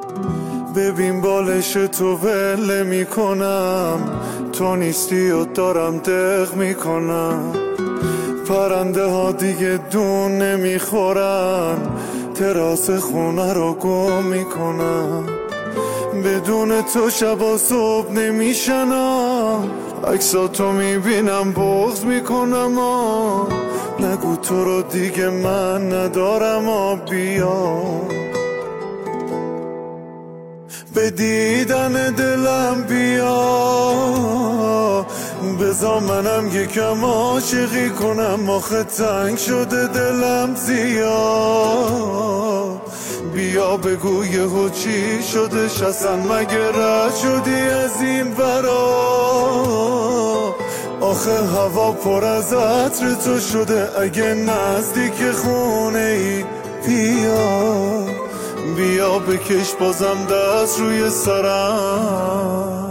ببین بالش تو ول میکنم، تو نیستی و دارم دق میکنم. پرنده ها دیگه دون نمیخورن، تراس خونه رو گم میکنم. بدون تو شب و صبح نمیشنم، عکساتو میبینم بغض میکنم. نگو تو رو دیگه من ندارم. بیا به دیدن دلم بیا، بذار منم یکم عاشقی کنم. آخه تنگ شده دلم زیاد. بیا بگو یهو چی شدش اصلا، مگه رد شدی از این ورا؟ آخه هوا پر از عطر تو شده، اگه نزدیک خونه ای بیا. بیا بکش بازم دست روی سرم.